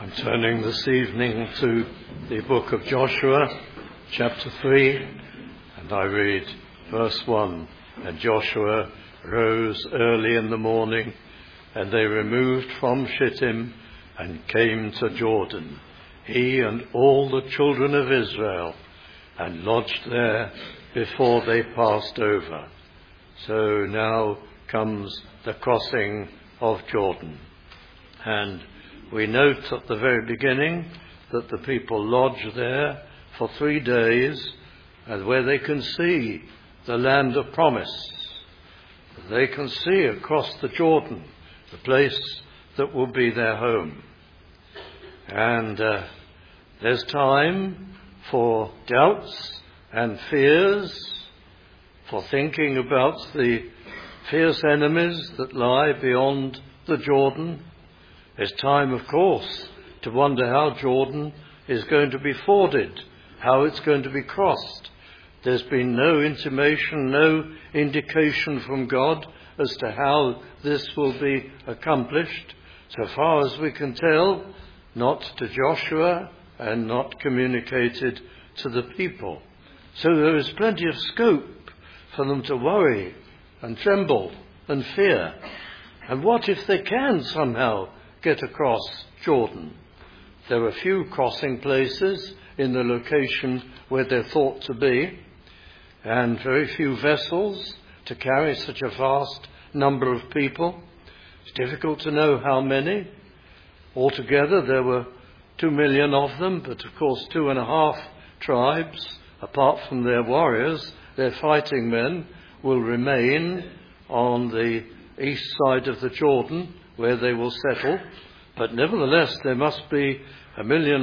I'm turning this evening to the book of Joshua, chapter 3, and I read verse 1. And Joshua rose early in the morning, and they removed from Shittim and came to Jordan, he and all the children of Israel, and lodged there before they passed over. So now comes the crossing of Jordan. And we note at the very beginning that the people lodge there for 3 days, and where they can see the land of promise. They can see across the Jordan, the place that will be their home. And there's time for doubts and fears, for thinking about the fierce enemies that lie beyond the Jordan. There's time, of course, to wonder how Jordan is going to be forded, how it's going to be crossed. There's been no intimation, no indication from God as to how this will be accomplished. So far as we can tell, not to Joshua and not communicated to the people. So there is plenty of scope for them to worry and tremble and fear. And what if they can somehow get across Jordan? There are few crossing places in the location where they're thought to be, and very few vessels to carry such a vast number of people. It's difficult to know how many. Altogether there were 2 million of them, but of course 2.5 tribes, apart from their warriors, their fighting men, will remain on the east side of the Jordan, where they will settle. But nevertheless, there must be 1.5 million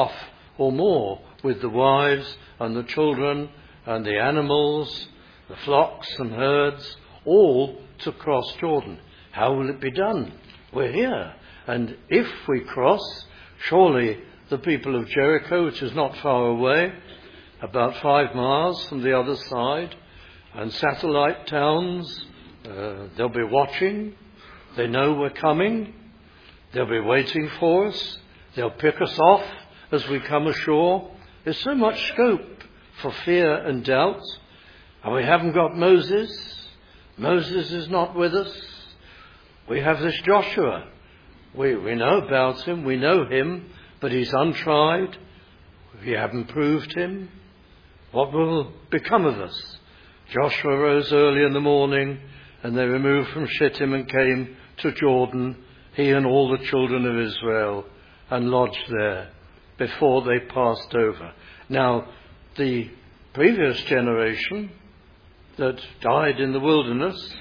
or more, with the wives and the children and the animals, the flocks and herds, all to cross Jordan. How will it be done? We're here. And if we cross, surely the people of Jericho, which is not far away, about 5 miles from the other side, and satellite towns, they'll be watching. They know we're coming. They'll be waiting for us. They'll pick us off as we come ashore. There's so much scope for fear and doubt. And we haven't got Moses. Moses is not with us. We have this Joshua. We know about him. We know him. But he's untried. We haven't proved him. What will become of us? Joshua rose early in the morning, and they removed from Shittim and came to Jordan, he and all the children of Israel, and lodged there before they passed over. Now, the previous generation that died in the wilderness,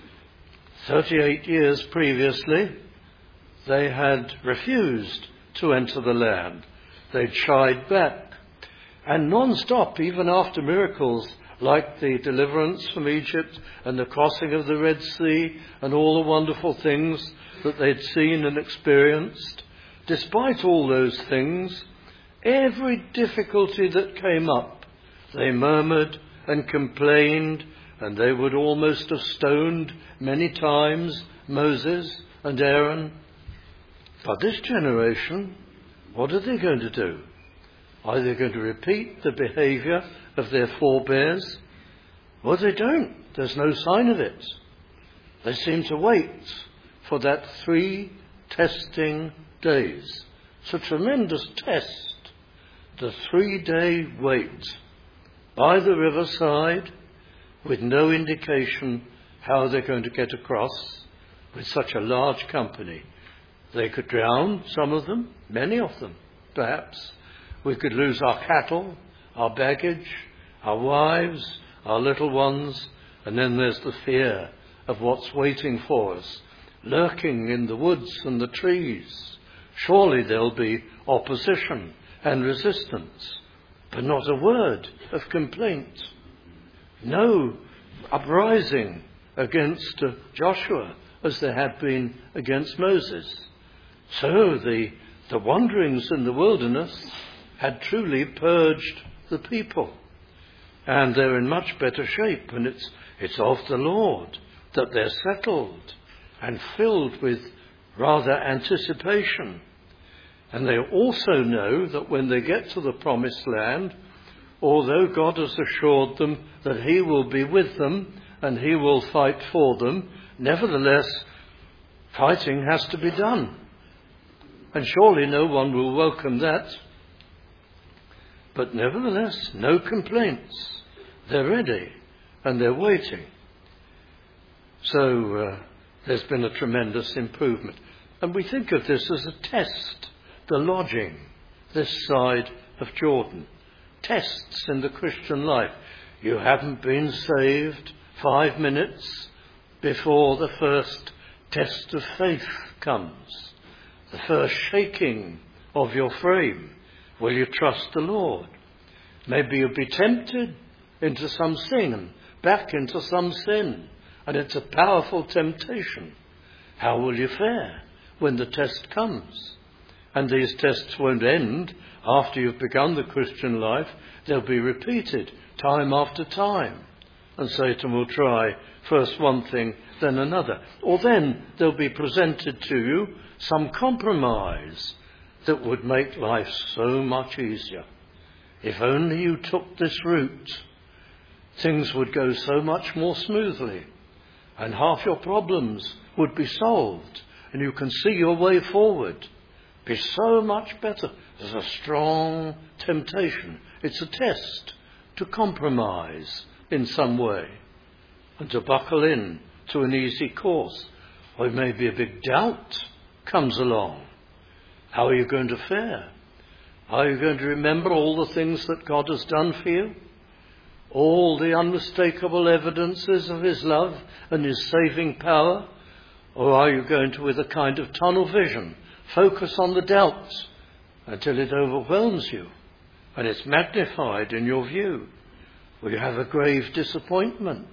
38 years previously, they had refused to enter the land. They'd shied back. And non-stop, even after miracles like the deliverance from Egypt and the crossing of the Red Sea and all the wonderful things that they'd seen and experienced, despite all those things, every difficulty that came up, they murmured and complained, and they would almost have stoned many times Moses and Aaron. But this generation, what are they going to do? Are they going to repeat the behaviour of their forebears? Well, they don't. There's no sign of it. They seem to wait for that 3 testing days. It's a tremendous test. The 3-day wait by the riverside, with no indication how they're going to get across with such a large company. They could drown, some of them, many of them, perhaps. We could lose our cattle, our baggage, our wives, our little ones, and then there's the fear of what's waiting for us, lurking in the woods and the trees. Surely there'll be opposition and resistance, but not a word of complaint. No uprising against Joshua as there had been against Moses. So the wanderings in the wilderness had truly purged the people. And they're in much better shape, and it's of the Lord that they're settled and filled with rather anticipation. And they also know that when they get to the promised land, although God has assured them that he will be with them and he will fight for them, nevertheless, fighting has to be done. And surely no one will welcome that. But nevertheless, no complaints. They're ready and they're waiting. So there's been a tremendous improvement. And we think of this as a test, the lodging, this side of Jordan. Tests in the Christian life. You haven't been saved 5 minutes before the first test of faith comes. The first shaking of your frame. Will you trust the Lord? Maybe you'll be tempted into some sin, back into some sin. And it's a powerful temptation. How will you fare when the test comes? And these tests won't end after you've begun the Christian life. They'll be repeated time after time. And Satan will try first one thing, then another. Or then there'll be presented to you some compromise that would make life so much easier. If only you took this route, things would go so much more smoothly. And half your problems would be solved. And you can see your way forward. Be so much better. There's a strong temptation. It's a test to compromise in some way and to buckle in to an easy course. Or maybe a big doubt comes along. How are you going to fare? Are you going to remember all the things that God has done for you? All the unmistakable evidences of his love and his saving power? Or are you going to, with a kind of tunnel vision, focus on the doubts until it overwhelms you and it's magnified in your view? Will you have a grave disappointment?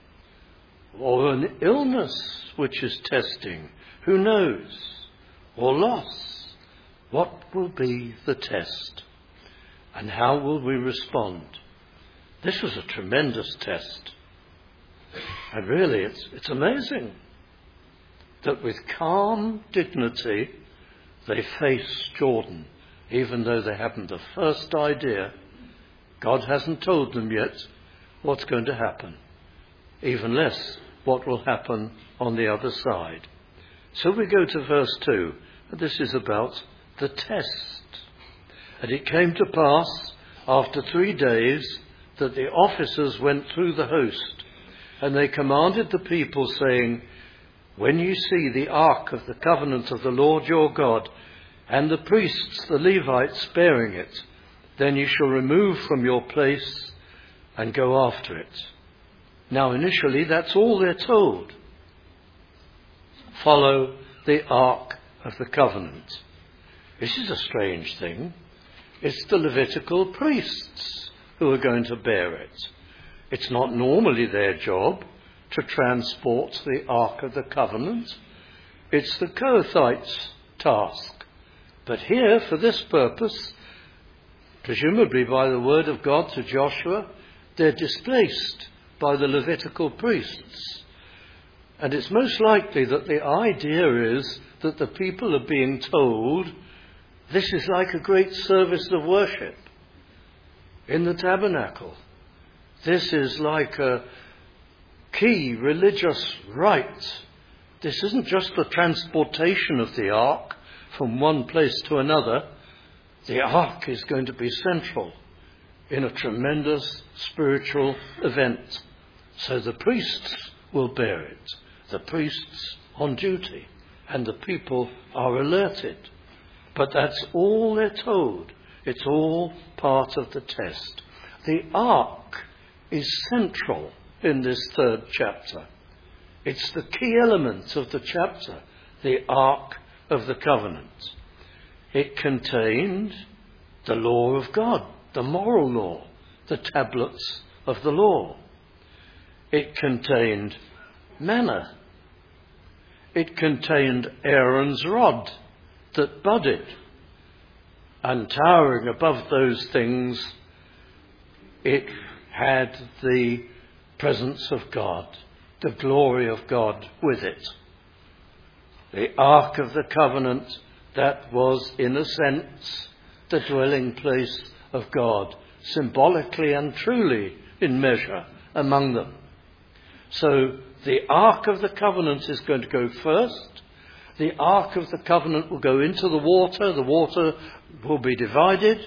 Or an illness which is testing? Who knows? Or loss? What will be the test? And how will we respond? This was a tremendous test. And really, it's amazing that with calm dignity they face Jordan, even though they haven't the first idea. God hasn't told them yet what's going to happen, even less what will happen on the other side. So we go to verse 2, and this is about the test. And it came to pass after 3 days that the officers went through the host, and they commanded the people, saying, when you see the ark of the covenant of the Lord your God, and the priests, the Levites, bearing it, then you shall remove from your place and go after it. Now initially that's all they're told. Follow the ark of the covenant. This is a strange thing. It's the Levitical priests who are going to bear it. It's not normally their job to transport the ark of the covenant. It's the Kohathites' task. But here, for this purpose, presumably by the word of God to Joshua, they're displaced by the Levitical priests. And it's most likely that the idea is that the people are being told, this is like a great service of worship in the tabernacle. This is like a key religious rite. This isn't just the transportation of the ark from one place to another. The ark is going to be central in a tremendous spiritual event. So the priests will bear it, the priests on duty, and the people are alerted. But that's all they're told. It's all part of the test. The ark is central in this 3rd chapter. It's the key element of the chapter, the Ark of the Covenant. It contained the law of God, the moral law, the tablets of the law. It contained manna. It contained Aaron's rod that budded. And towering above those things, it had the presence of God, the glory of God with it. The Ark of the Covenant That was, in a sense, the dwelling place of God, symbolically and truly in measure among them. So the Ark of the Covenant is going to go first. The Ark of the Covenant will go into the water. The water will be divided.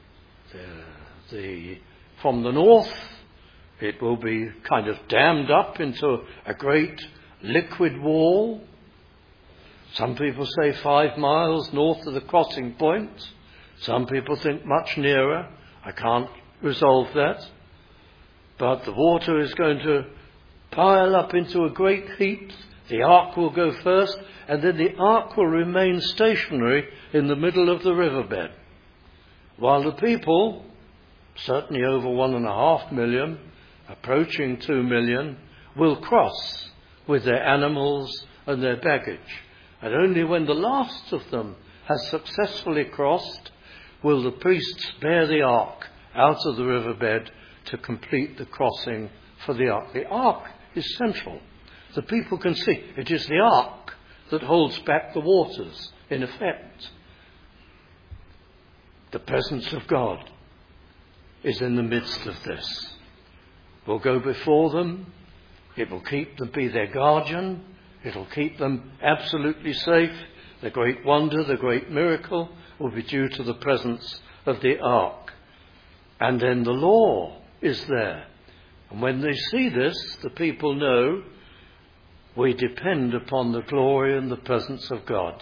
From the north, it will be kind of dammed up into a great liquid wall. Some people say 5 miles north of the crossing point. Some people think much nearer. I can't resolve that. But the water is going to pile up into a great heap. The ark will go first, and then the ark will remain stationary in the middle of the riverbed, while the people, certainly over 1.5 million, approaching 2 million, will cross with their animals and their baggage. And only when the last of them has successfully crossed will the priests bear the ark out of the riverbed to complete the crossing for the ark. The ark is central. The people can see it is the ark that holds back the waters, in effect. The presence of God is in the midst of this. Will go before them. It will keep them, be their guardian. It will keep them absolutely safe. The great wonder, the great miracle will be due to the presence of the ark. And then the law is there. And when they see this, the people know we depend upon the glory and the presence of God.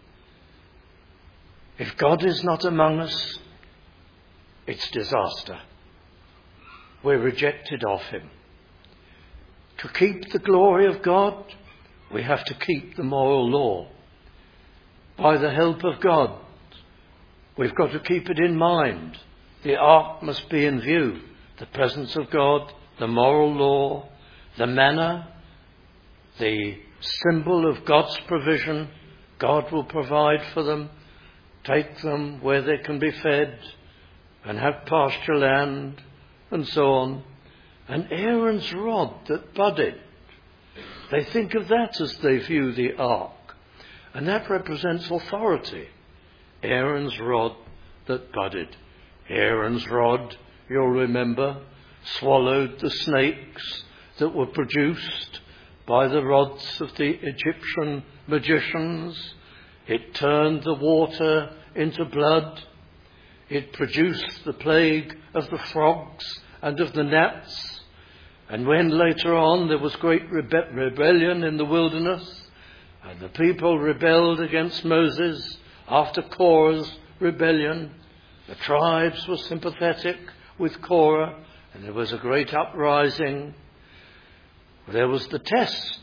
If God is not among us, it's disaster. We're rejected of him. To keep the glory of God, we have to keep the moral law. By the help of God, we've got to keep it in mind. The ark must be in view. The presence of God, the moral law, the manna, the symbol of God's provision. God will provide for them, take them where they can be fed and have pasture land and so on. And Aaron's rod that budded. They think of that as they view the ark. And that represents authority. Aaron's rod that budded. Aaron's rod, you'll remember, swallowed the snakes that were produced by the rods of the Egyptian magicians. It turned the water into blood. It produced the plague of the frogs and of the gnats. And when later on there was great rebellion in the wilderness, and the people rebelled against Moses after Korah's rebellion, the tribes were sympathetic with Korah, and there was a great uprising. There was the test.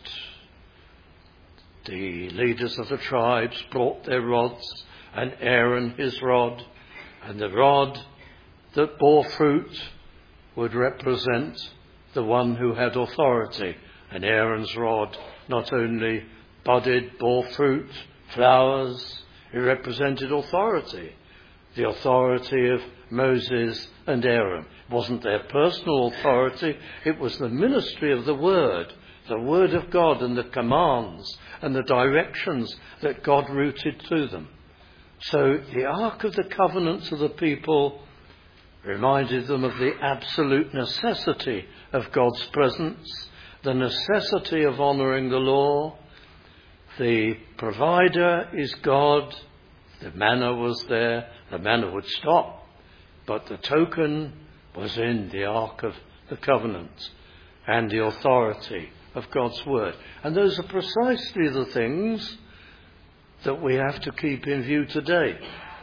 The leaders of the tribes brought their rods, and Aaron his rod, and the rod that bore fruit would represent the one who had authority. And Aaron's rod not only budded, bore fruit, flowers, it represented authority. The authority of Moses and Aaron. It wasn't their personal authority, it was the ministry of the Word of God and the commands and the directions that God routed to them. So the Ark of the Covenant to the people reminded them of the absolute necessity of God's presence, the necessity of honouring the law. The provider is God. The manna was there. The manna would stop. But the token was in the Ark of the Covenant and the authority of God's Word. And those are precisely the things that we have to keep in view today.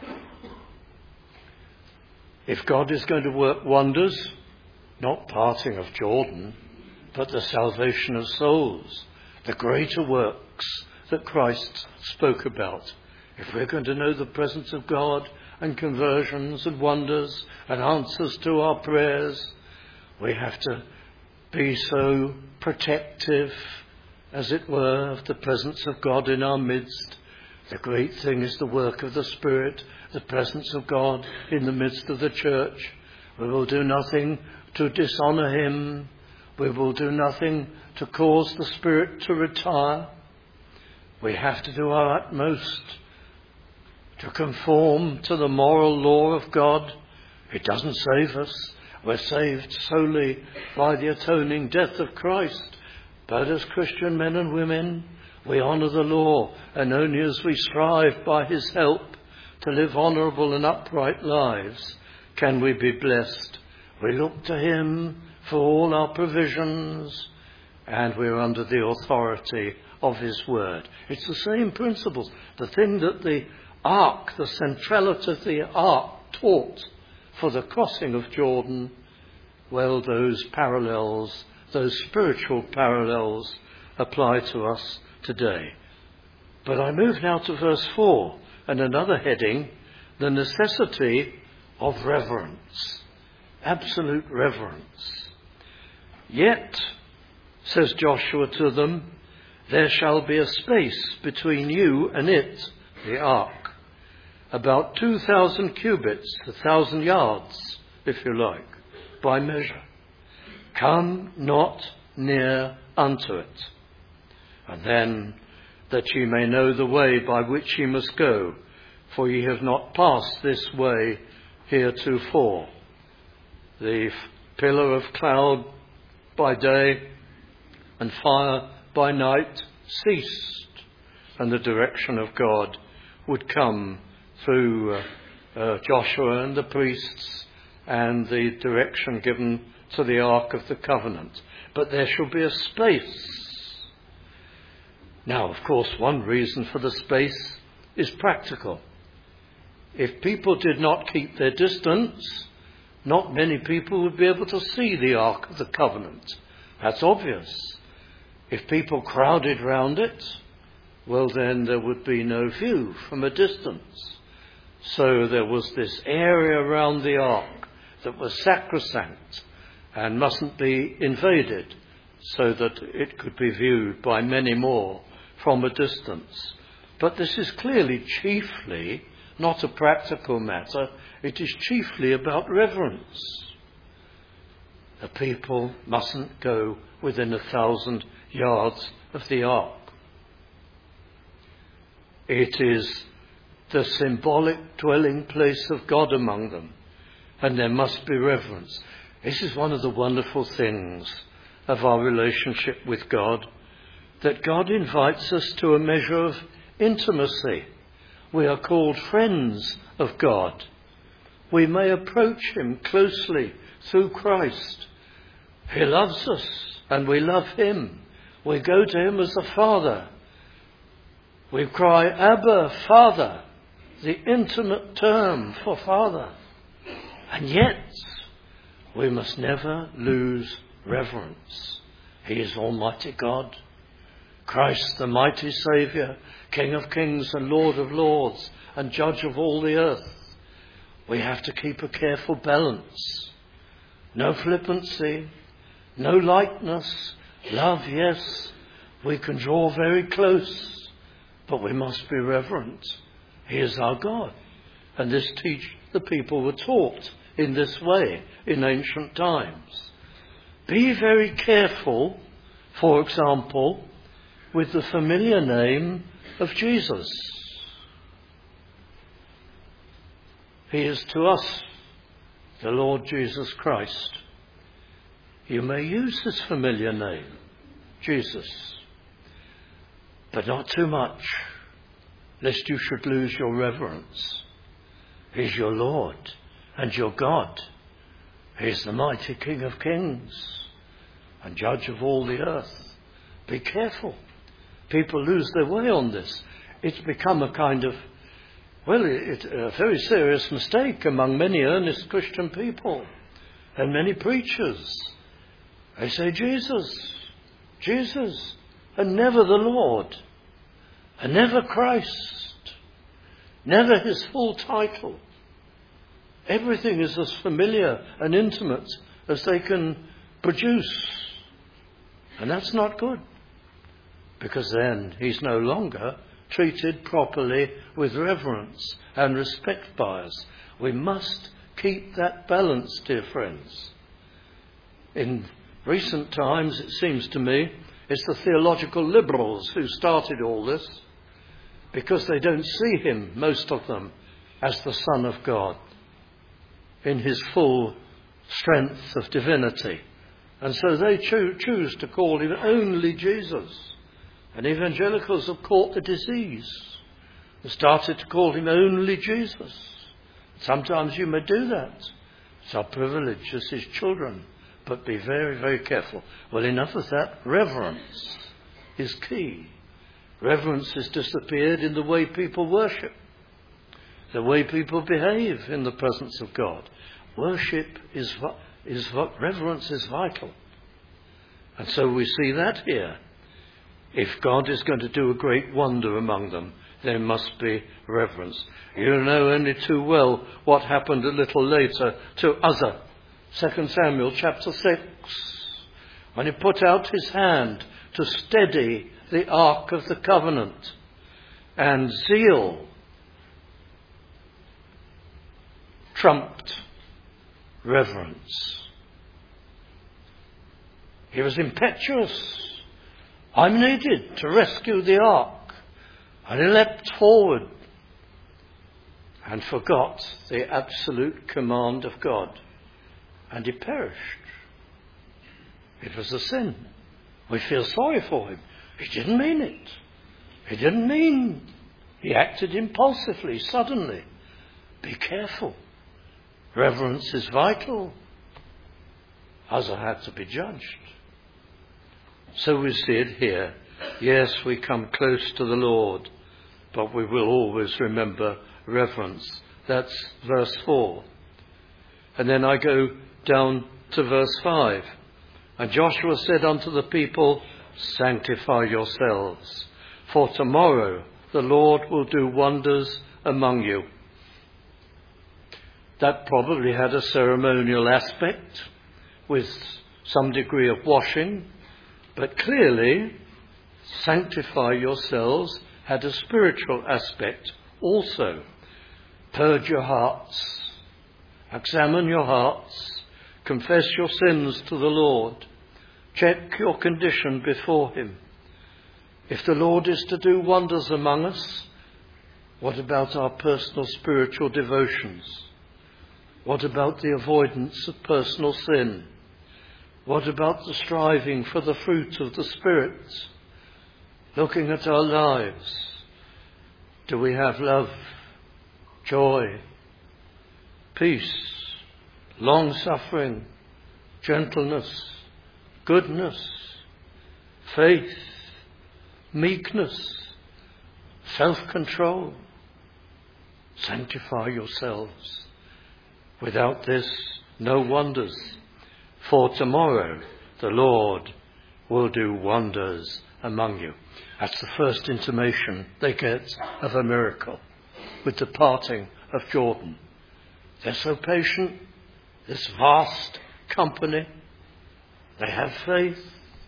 If God is going to work wonders, not parting of Jordan, but the salvation of souls, the greater works that Christ spoke about. If we're going to know the presence of God and conversions and wonders and answers to our prayers, we have to be so protective, as it were, of the presence of God in our midst. The great thing is the work of the Spirit, the presence of God in the midst of the church. We will do nothing to dishonour him. We will do nothing to cause the Spirit to retire. We have to do our utmost to conform to the moral law of God. It doesn't save us. We're saved solely by the atoning death of Christ. But as Christian men and women, we honour the law, and only as we strive by his help to live honourable and upright lives can we be blessed. We look to him for all our provisions, and we're under the authority of his word. It's the same principles. The thing that the ark, the centrality of the ark taught for the crossing of Jordan, well, those parallels, those spiritual parallels apply to us today. But I move now to verse 4 and another heading, the necessity of reverence, absolute reverence. Yet, says Joshua to them, there shall be a space between you and it, the ark, about 2,000 cubits, 1,000 yards, if you like, by measure. Come not near unto it. And then, that ye may know the way by which ye must go, for ye have not passed this way heretofore. The pillar of cloud by day and fire by night ceased, and the direction of God would come through Joshua and the priests, and the direction given to the Ark of the Covenant. But there shall be a space. Now, of course, one reason for the space is practical. If people did not keep their distance, not many people would be able to see the Ark of the Covenant. That's obvious. If people crowded round it, well, then there would be no view from a distance. So there was this area around the Ark that was sacrosanct and mustn't be invaded, so that it could be viewed by many more from a distance. But this is clearly chiefly not a practical matter. It is chiefly about reverence. The people mustn't go within 1,000 yards of the ark. It is the symbolic dwelling place of God among them, and there must be reverence. This is one of the wonderful things of our relationship with God, that God invites us to a measure of intimacy. We are called friends of God. We may approach him closely through Christ. He loves us and we love him. We go to him as a father. We cry, Abba, Father, the intimate term for Father. And yet, we must never lose reverence. He is Almighty God, Christ the mighty Saviour, King of kings and Lord of lords, and Judge of all the earth. We have to keep a careful balance. No flippancy, no lightness. Love, yes, we can draw very close, but we must be reverent. He is our God. And the people were taught in this way in ancient times. Be very careful, for example, with the familiar name of Jesus. He is to us the Lord Jesus Christ. You may use this familiar name, Jesus, but not too much, lest you should lose your reverence. He's your Lord and your God. He's the mighty King of kings and Judge of all the earth. Be careful. People lose their way on this. It's become a kind of, it's a very serious mistake among many earnest Christian people and many preachers. They say Jesus, Jesus, and never the Lord, and never Christ, never his full title. Everything is as familiar and intimate as they can produce. And that's not good, because then he's no longer treated properly with reverence and respect by us. We must keep that balance, dear friends. In recent times, it seems to me, it's the theological liberals who started all this, because they don't see him, most of them, as the Son of God in his full strength of divinity. And so they choose to call him only Jesus. And evangelicals have caught the disease and started to call him only Jesus. Sometimes you may do that. It's our privilege as his children. But be very, very careful. Well, enough of that. Reverence is key. Reverence has disappeared in the way people worship, the way people behave in the presence of God. Reverence is vital. And so we see that here. If God is going to do a great wonder among them, there must be reverence. You know only too well what happened a little later to Uzzah. 2 Samuel chapter 6. When he put out his hand to steady the Ark of the Covenant, and zeal trumped reverence. He was impetuous. I'm needed to rescue the ark. And he leapt forward and forgot the absolute command of God. And he perished. It was a sin. We feel sorry for him. He didn't mean it. He didn't mean. He acted impulsively, suddenly. Be careful. Reverence is vital. Uzzah had to be judged. So we see it here. Yes, we come close to the Lord, but we will always remember reverence. That's verse 4. And then I go down to verse 5. And Joshua said unto the people, sanctify yourselves, for tomorrow the Lord will do wonders among you. That probably had a ceremonial aspect with some degree of washing, but clearly sanctify yourselves had a spiritual aspect also. Purge your hearts, examine your hearts, confess your sins to the Lord, check your condition before him. If the Lord is to do wonders among us, what about our personal spiritual devotions? What about the avoidance of personal sin? What about the striving for the fruit of the Spirit? Looking at our lives, do we have love, joy, peace, long-suffering, gentleness, goodness, faith, meekness, self-control? Sanctify yourselves. Without this, no wonders. For tomorrow the Lord will do wonders among you. That's the first intimation they get of a miracle with the parting of Jordan. They're so patient, this vast company. They have faith.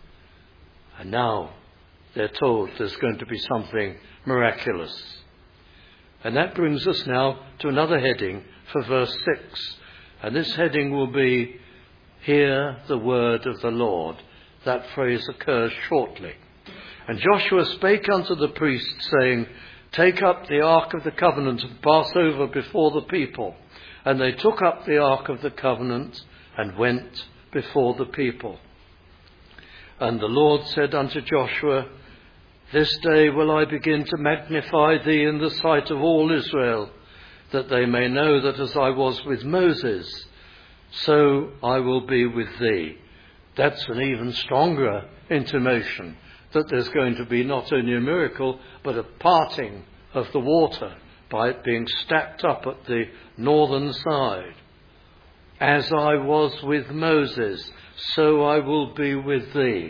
And now they're told there's going to be something miraculous. And that brings us now to another heading for verse 6. And this heading will be, hear the word of the Lord. That phrase occurs shortly. And Joshua spake unto the priests, saying, take up the ark of the covenant and pass over before the people. And they took up the ark of the covenant and went before the people. And the Lord said unto Joshua, this day will I begin to magnify thee in the sight of all Israel, that they may know that as I was with Moses, so I will be with thee. That's an even stronger intimation that there's going to be not only a miracle, but a parting of the water by it being stacked up at the northern side. As I was with Moses, so I will be with thee.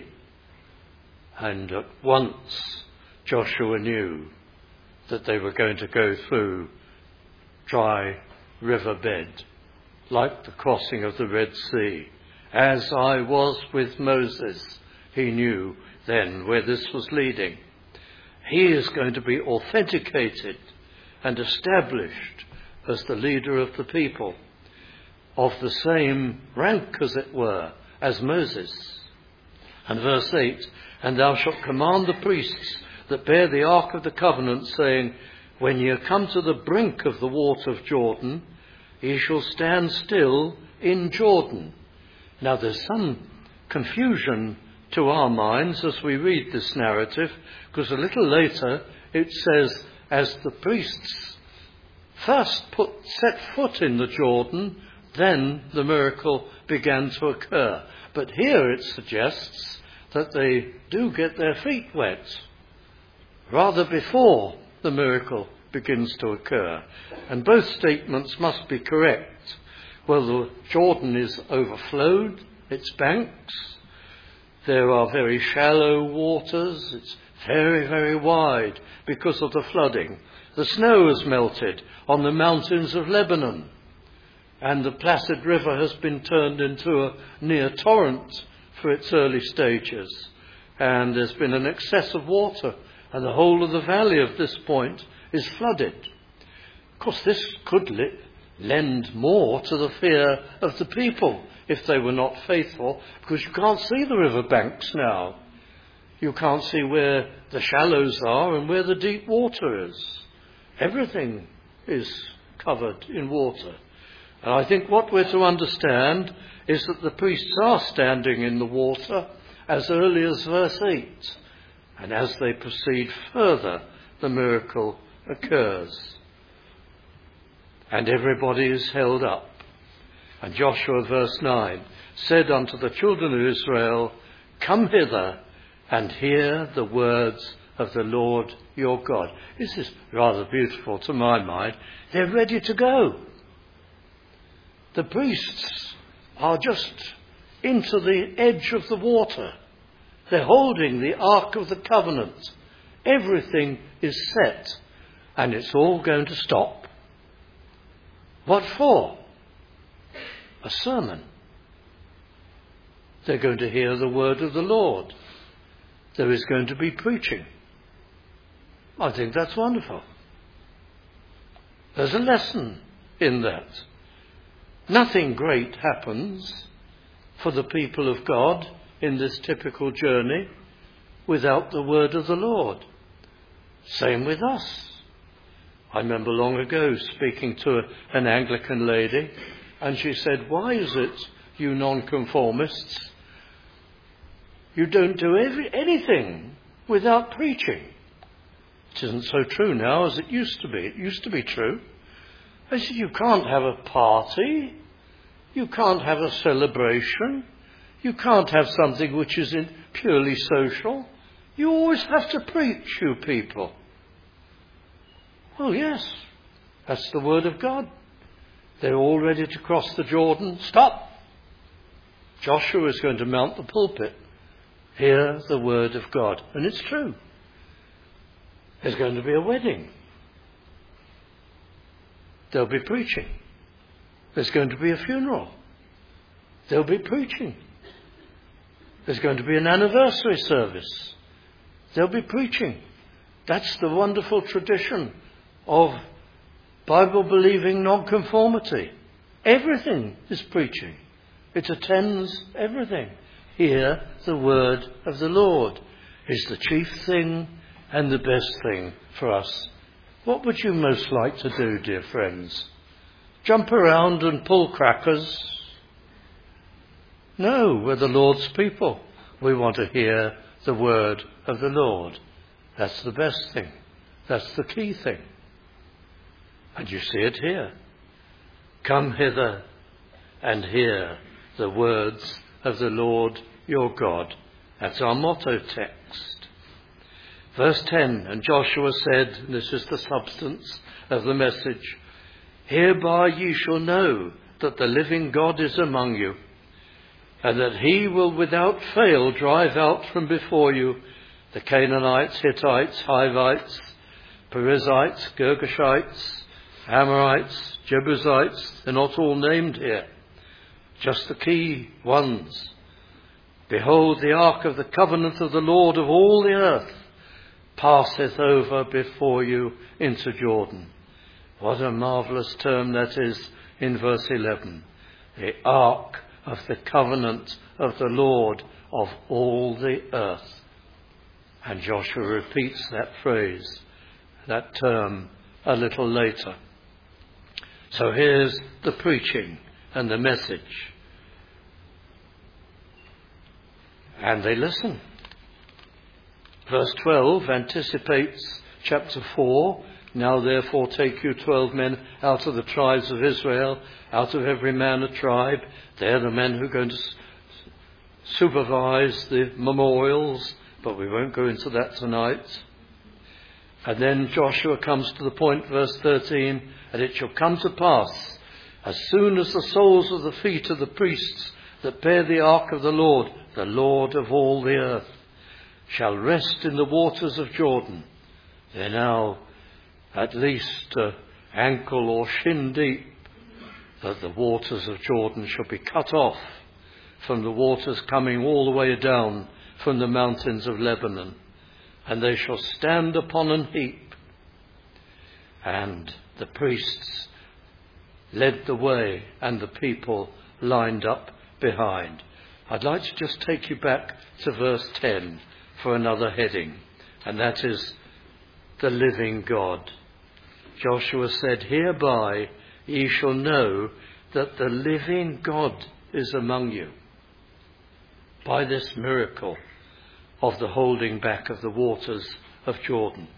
And at once Joshua knew that they were going to go through dry riverbed, like the crossing of the Red Sea. As I was with Moses, he knew then where this was leading. He is going to be authenticated and established as the leader of the people, of the same rank, as it were, as Moses. And verse 8, and thou shalt command the priests that bear the ark of the covenant, saying, when ye come to the brink of the water of Jordan, ye shall stand still in Jordan. Now there's some confusion to our minds as we read this narrative, because a little later it says, as the priests first set foot in the Jordan, then the miracle began to occur. But here it suggests that they do get their feet wet rather before the miracle begins to occur. And both statements must be correct. Well, the Jordan is overflowed, its banks. There are very shallow waters. It's very, very wide because of the flooding. The snow has melted on the mountains of Lebanon, and the placid river has been turned into a near torrent for its early stages. And there's been an excess of water, and the whole of the valley at this point is flooded. Of course, this could lend more to the fear of the people if they were not faithful, because you can't see the river banks now. You can't see where the shallows are and where the deep water is. Everything is covered in water. And I think what we're to understand is that the priests are standing in the water as early as verse 8. And as they proceed further, the miracle occurs. And everybody is held up. And Joshua, verse 9, said unto the children of Israel, Come hither and hear the words of the Lord your God. This is rather beautiful to my mind. They're ready to go. The priests are just into the edge of the water. They're holding the Ark of the Covenant. Everything is set, and it's all going to stop. What for? A sermon. They're going to hear the word of the Lord. There is going to be preaching. I think that's wonderful. There's a lesson in that. Nothing great happens for the people of God in this typical journey without the word of the Lord. Same with us. I remember long ago speaking to an Anglican lady, and she said, Why is it, you nonconformists, you don't do anything without preaching? It isn't so true now as it used to be. It used to be true. I said, you can't have a party. You can't have a celebration. You can't have something which is purely social. You always have to preach, you people. Well, yes, that's the word of God. They're all ready to cross the Jordan. Stop. Joshua is going to mount the pulpit. Hear the word of God. And it's true. There's going to be a wedding. There'll be preaching. There's going to be a funeral. There'll be preaching. There's going to be an anniversary service. There'll be preaching. That's the wonderful tradition of Bible-believing nonconformity. Everything is preaching. It attends everything. Here, the word of the Lord is the chief thing and the best thing for us. What would you most like to do, dear friends? Jump around and pull crackers? No, we're the Lord's people. We want to hear the word of the Lord. That's the best thing. That's the key thing. And you see it here. Come hither and hear the words of the Lord your God. That's our motto text. Verse 10, and Joshua said, and this is the substance of the message, Hereby ye shall know that the living God is among you, and that he will without fail drive out from before you the Canaanites, Hittites, Hivites, Perizzites, Girgashites, Amorites, Jebusites. They're not all named here, just the key ones. Behold, the ark of the covenant of the Lord of all the earth passeth over before you into Jordan. What a marvellous term that is in verse 11. The ark of the covenant of the Lord of all the earth. And Joshua repeats that phrase, that term, a little later. So here's the preaching and the message. And they listen. Verse 12 anticipates chapter 4. Now therefore take you 12 men out of the tribes of Israel, out of every man a tribe. They're the men who are going to supervise the memorials, but we won't go into that tonight. And then Joshua comes to the point, verse 13, and it shall come to pass, as soon as the soles of the feet of the priests that bear the ark of the Lord of all the earth, shall rest in the waters of Jordan. They're now at least ankle or shin deep, that the waters of Jordan shall be cut off from the waters coming all the way down from the mountains of Lebanon, and they shall stand upon an heap. And the priests led the way, and the people lined up behind. I'd like to just take you back to verse 10 for another heading, and that is the living God. Joshua said, hereby ye shall know that the living God is among you, by this miracle of the holding back of the waters of Jordan.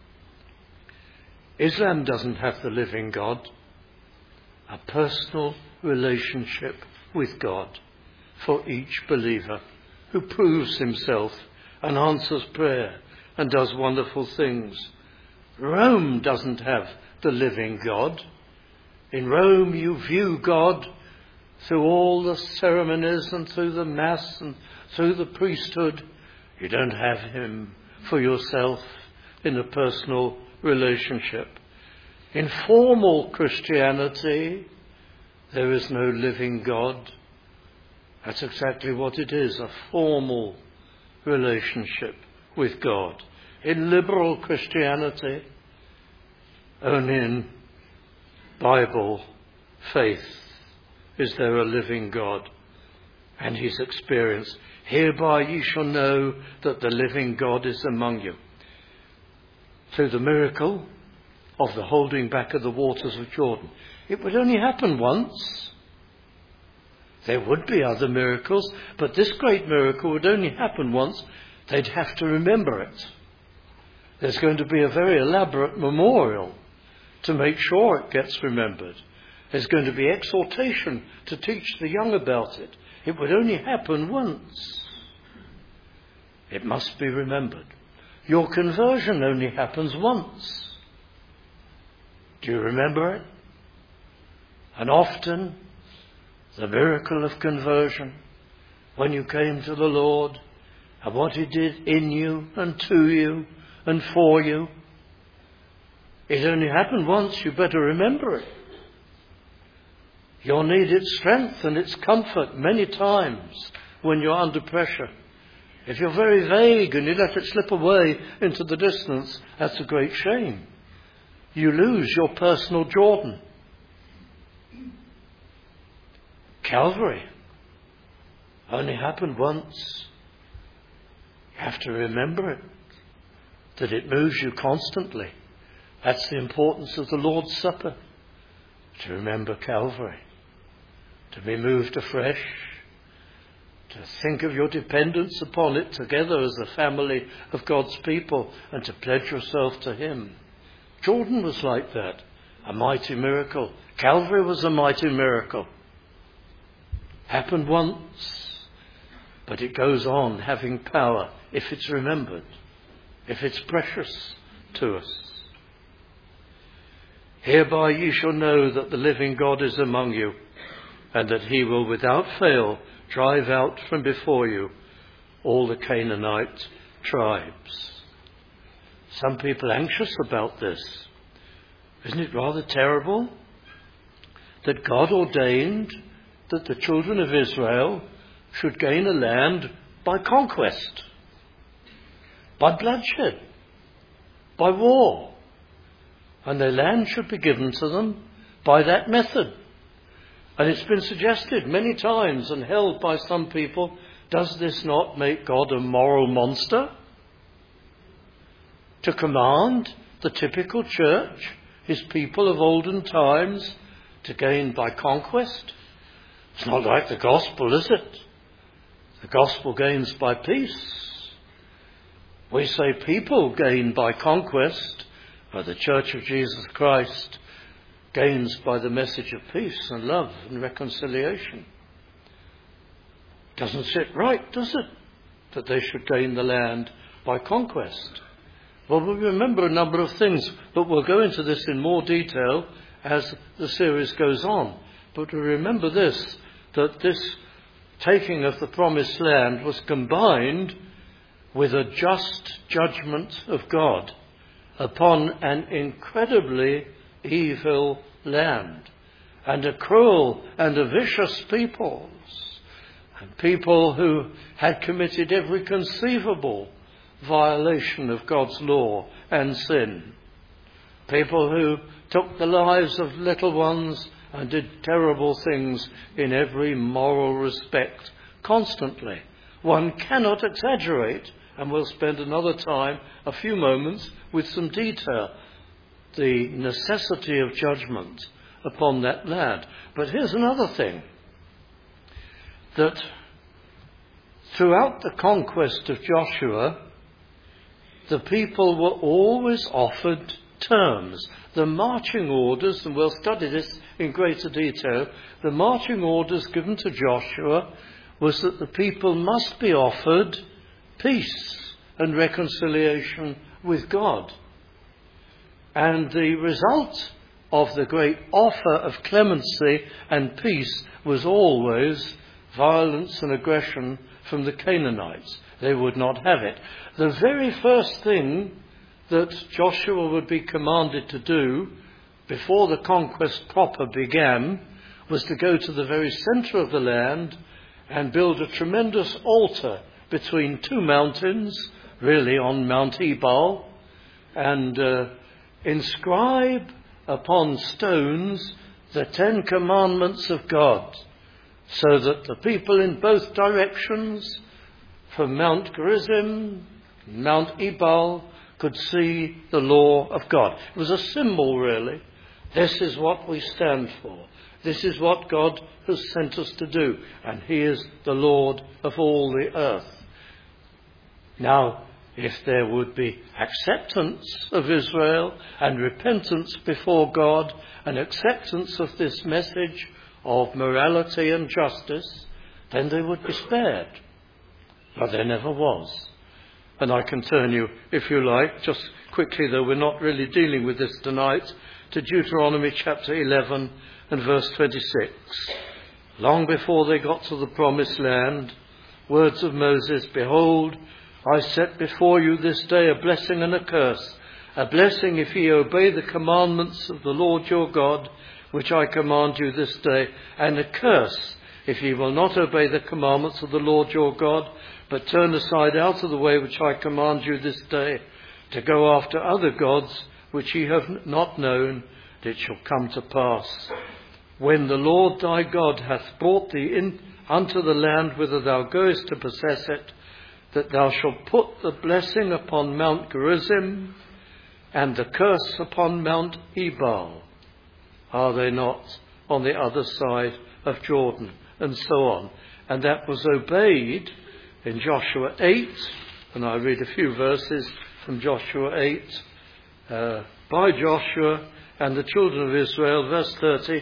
Islam doesn't have the living God, a personal relationship with God for each believer who proves himself and answers prayer and does wonderful things. Rome doesn't have the living God. In Rome you view God through all the ceremonies and through the Mass and through the priesthood. You don't have him for yourself in a personal relationship. In formal Christianity, there is no living God. That's exactly what it is, a formal relationship with God. In liberal Christianity, only in Bible faith is there a living God. And he's experienced, hereby ye shall know that the living God is among you. Through the miracle of the holding back of the waters of Jordan. It would only happen once. There would be other miracles, but this great miracle would only happen once. They'd have to remember it. There's going to be a very elaborate memorial to make sure it gets remembered. There's going to be exhortation to teach the young about it. It would only happen once. It must be remembered. Your conversion only happens once. Do you remember it? And often, the miracle of conversion, when you came to the Lord, and what he did in you and to you and for you, it only happened once. You better remember it. You'll need its strength and its comfort many times when you're under pressure. If you're very vague and you let it slip away into the distance, that's a great shame. You lose your personal Jordan. Calvary only happened once. You have to remember it, that it moves you constantly. That's the importance of the Lord's Supper, to remember Calvary, to be moved afresh, to think of your dependence upon it together as a family of God's people, and to pledge yourself to him. Jordan was like that, a mighty miracle. Calvary was a mighty miracle. Happened once, but it goes on having power if it's remembered, if it's precious to us. Hereby ye shall know that the living God is among you, and that he will without fail drive out from before you all the Canaanite tribes. Some people are anxious about this. Isn't it rather terrible that God ordained that the children of Israel should gain a land by conquest, by bloodshed, by war, and their land should be given to them by that method? And it's been suggested many times and held by some people, does this not make God a moral monster? To command the typical church his people of olden times to gain by conquest? It's not like the gospel, is it? The gospel gains by peace. We say people gain by conquest, but the Church of Jesus Christ gains by the message of peace and love and reconciliation. Doesn't sit right, does it, that they should gain the land by conquest? Well, we remember a number of things, but we'll go into this in more detail as the series goes on. But we remember this, that this taking of the promised land was combined with a just judgment of God upon an incredibly evil land, and a cruel and a vicious peoples, and people who had committed every conceivable violation of God's law and sin. People who took the lives of little ones and did terrible things in every moral respect constantly. One cannot exaggerate, and we'll spend another time, a few moments, with some detail, the necessity of judgment upon that land. But here's another thing, that throughout the conquest of Joshua, the people were always offered terms. The marching orders, and we'll study this in greater detail, the marching orders given to Joshua was that the people must be offered peace and reconciliation with God. And the result of the great offer of clemency and peace was always violence and aggression from the Canaanites. They would not have it. The very first thing that Joshua would be commanded to do before the conquest proper began was to go to the very centre of the land and build a tremendous altar between two mountains, really on Mount Ebal, and inscribe upon stones the 10 Commandments of God, so that the people in both directions, from Mount Gerizim, Mount Ebal, could see the law of God. It was a symbol, really. This is what we stand for. This is what God has sent us to do. And He is the Lord of all the earth. Now, if there would be acceptance of Israel and repentance before God and acceptance of this message of morality and justice, then they would be spared. But there never was. And I can turn you, if you like, just quickly, though we're not really dealing with this tonight, to Deuteronomy chapter 11 and verse 26. Long before they got to the promised land, words of Moses, "Behold, I set before you this day a blessing and a curse. A blessing if ye obey the commandments of the Lord your God, which I command you this day, and a curse if ye will not obey the commandments of the Lord your God, but turn aside out of the way which I command you this day, to go after other gods which ye have not known, it shall come to pass, when the Lord thy God hath brought thee in unto the land whither thou goest to possess it, that thou shalt put the blessing upon Mount Gerizim and the curse upon Mount Ebal." Are they not on the other side of Jordan? And so on. And that was obeyed in Joshua 8, and I read a few verses from Joshua 8, by Joshua and the children of Israel, verse 30.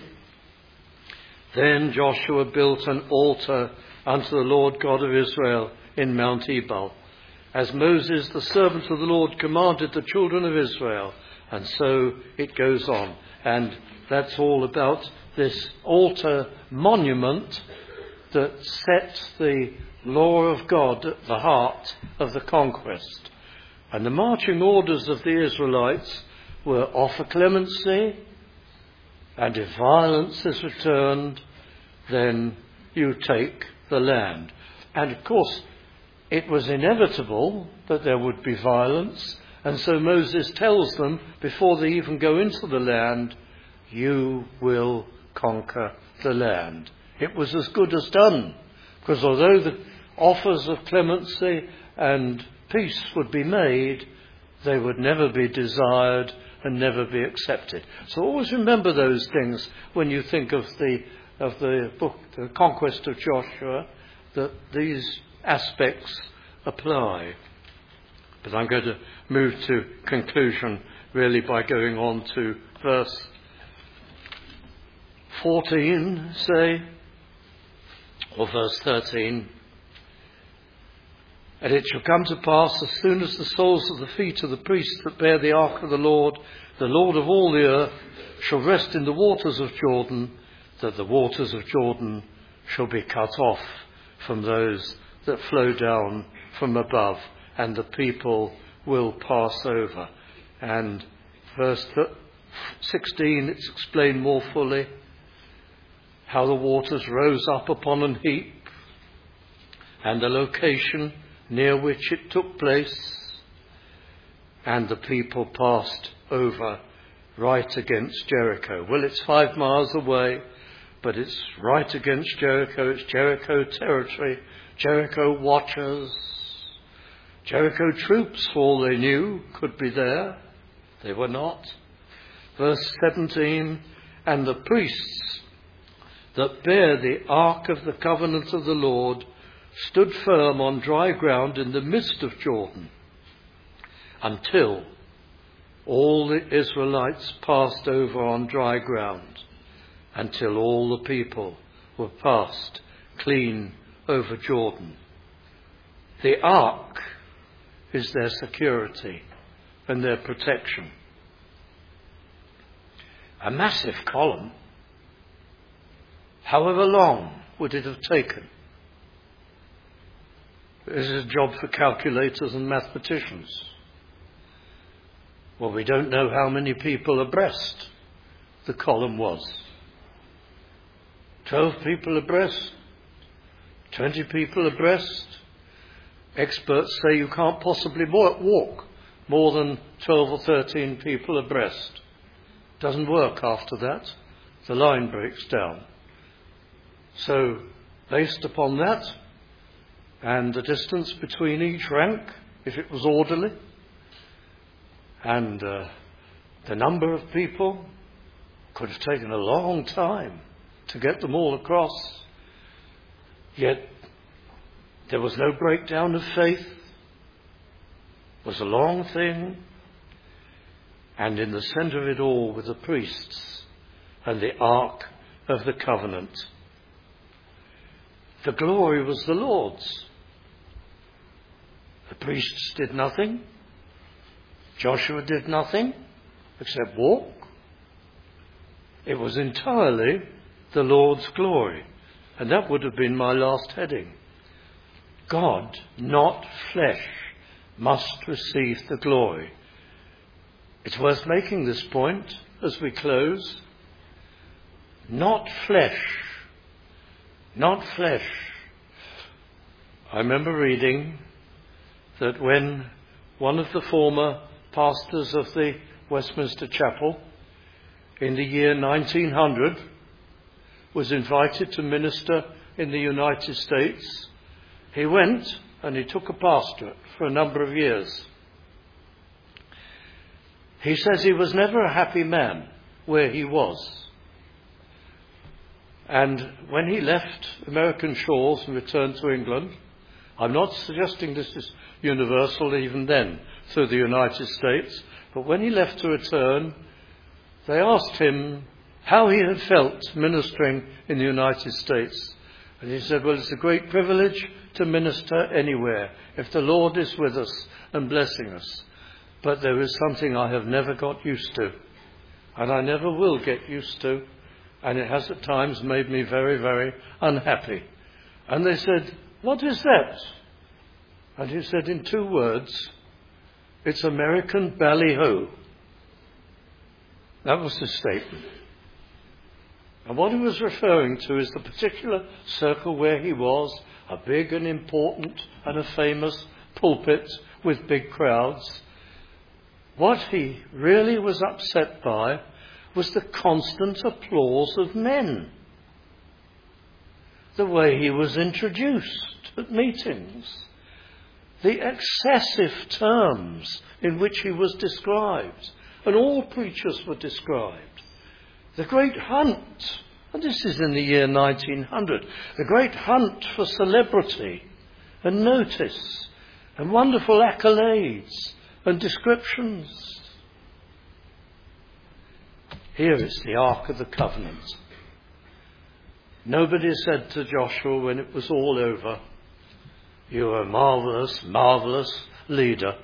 "Then Joshua built an altar unto the Lord God of Israel in Mount Ebal, as Moses the servant of the Lord commanded the children of Israel." And so it goes on. And that's all about this altar monument that set the law of God at the heart of the conquest. And the marching orders of the Israelites were offer clemency, and if violence is returned, then you take the land. And of course, it was inevitable that there would be violence, and so Moses tells them, before they even go into the land, you will conquer the land. It was as good as done, because although the offers of clemency and peace would be made, they would never be desired and never be accepted. So always remember those things when you think of the book, the conquest of Joshua, that these aspects apply. But I'm going to move to conclusion really by going on to verse 14, say, or verse 13. And it shall come to pass, as soon as the soles of the feet of the priests that bear the ark of the Lord of all the earth, shall rest in the waters of Jordan, that the waters of Jordan shall be cut off from those that flow down from above, and the people will pass over. And verse 16, it's explained more fully how the waters rose up upon an heap, and the location near which it took place, and the people passed over right against Jericho. Well, it's 5 miles away, but it's right against Jericho. It's Jericho territory, Jericho watchers, Jericho troops, for all they knew, could be there. They were not. Verse 17, and the priests that bear the ark of the covenant of the Lord stood firm on dry ground in the midst of Jordan, until all the Israelites passed over on dry ground, until all the people were passed clean over Jordan. The ark is their security and their protection. A massive column. However long would it have taken? This is a job for calculators and mathematicians. Well, we don't know how many people abreast the column was. 12 people abreast? 20 people abreast? Experts say you can't possibly walk more than 12 or 13 people abreast. Doesn't work after that. The line breaks down. So, based upon that, and the distance between each rank, if it was orderly, and the number of people, could have taken a long time to get them all across. Yet there was no breakdown of faith. It was a long thing. And in the centre of it all were the priests and the ark of the covenant. The glory was the Lord's. The priests did nothing. Joshua did nothing except walk. It was entirely the Lord's glory. And that would have been my last heading. God, not flesh, must receive the glory. It's worth making this point as we close. Not flesh. Not flesh. I remember reading that when one of the former pastors of the Westminster Chapel in the year 1900 was invited to minister in the United States, he went and he took a pastorate for a number of years. He says he was never a happy man where he was. And when he left American shores and returned to England, I'm not suggesting this is universal even then through the United States, but when he left to return, they asked him how he had felt ministering in the United States. And he said, well, it's a great privilege to minister anywhere if the Lord is with us and blessing us. But there is something I have never got used to, and I never will get used to, and it has at times made me very, very unhappy. And they said, what is that? And he said in 2 words, it's American ballyhoo. That was his statement. And what he was referring to is the particular circle where he was, a big and important and a famous pulpit with big crowds. What he really was upset by was the constant applause of men. The way he was introduced at meetings. The excessive terms in which he was described. and all preachers were described. The great hunt, and this is in the year 1900, the great hunt for celebrity and notice and wonderful accolades and descriptions. Here is the Ark of the Covenant. Nobody said to Joshua when it was all over, "You are a marvellous, marvellous leader."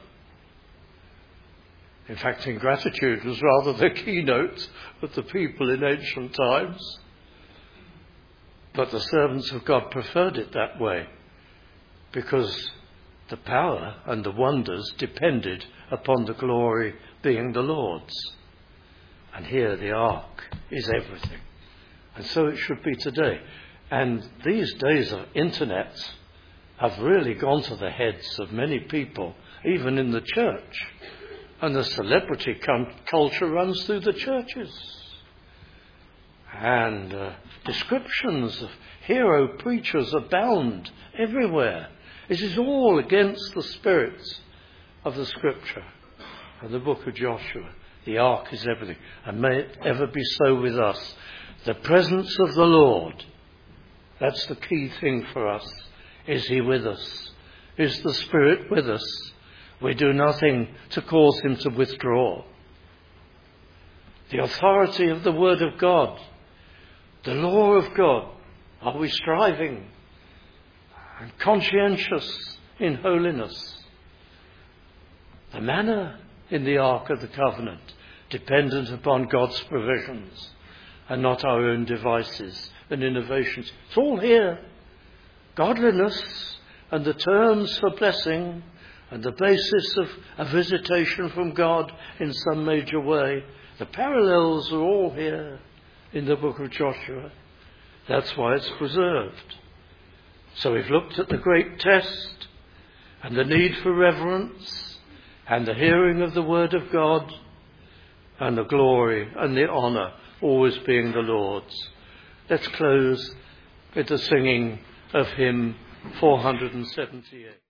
In fact, ingratitude was rather the keynote of the people in ancient times. But the servants of God preferred it that way, because the power and the wonders depended upon the glory being the Lord's. And here the ark is everything. And so it should be today. And these days of internet have really gone to the heads of many people, even in the church. And the celebrity culture runs through the churches. And descriptions of hero preachers abound everywhere. This is all against the spirit of the Scripture and the book of Joshua. The ark is everything, and may it ever be so with us. The presence of the Lord, that's the key thing for us. Is he with us? Is the Spirit with us? We do nothing to cause him to withdraw. The authority of the Word of God, the law of God, are we striving and conscientious in holiness? The manna in the Ark of the Covenant, dependent upon God's provisions and not our own devices and innovations. It's all here. Godliness and the terms for blessing and the basis of a visitation from God in some major way. The parallels are all here in the book of Joshua. That's why it's preserved. So we've looked at the great test and the need for reverence and the hearing of the word of God and the glory and the honour always being the Lord's. Let's close with the singing of hymn 478.